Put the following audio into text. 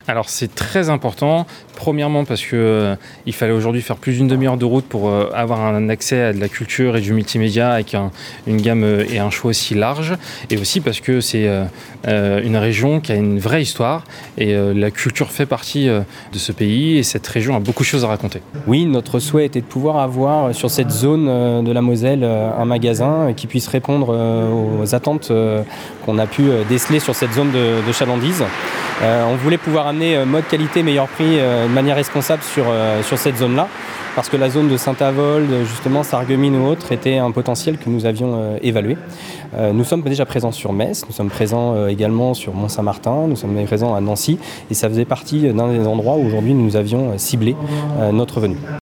Alors c'est très important, premièrement parce que il fallait aujourd'hui faire plus d'une demi-heure de route pour avoir un accès à de la culture et du multimédia avec une gamme et un choix aussi large, et aussi parce que c'est une région qui a une vraie histoire et la culture fait partie de ce pays, et cette région a beaucoup de choses à raconter. Oui, notre souhait était de pouvoir avoir sur cette zone de la Moselle un magasin qui puisse répondre aux attentes qu'on a pu déceler sur cette zone de chalandise. On voulait pouvoir amener mode qualité, meilleur prix de manière responsable sur cette zone-là, parce que la zone de Saint-Avold, justement Sarreguemines ou autre, était un potentiel que nous avions évalué. Nous sommes déjà présents sur Metz, nous sommes présents également sur Mont-Saint-Martin, nous sommes présents à Nancy, et ça faisait partie d'un des endroits où aujourd'hui nous avions ciblé notre venue.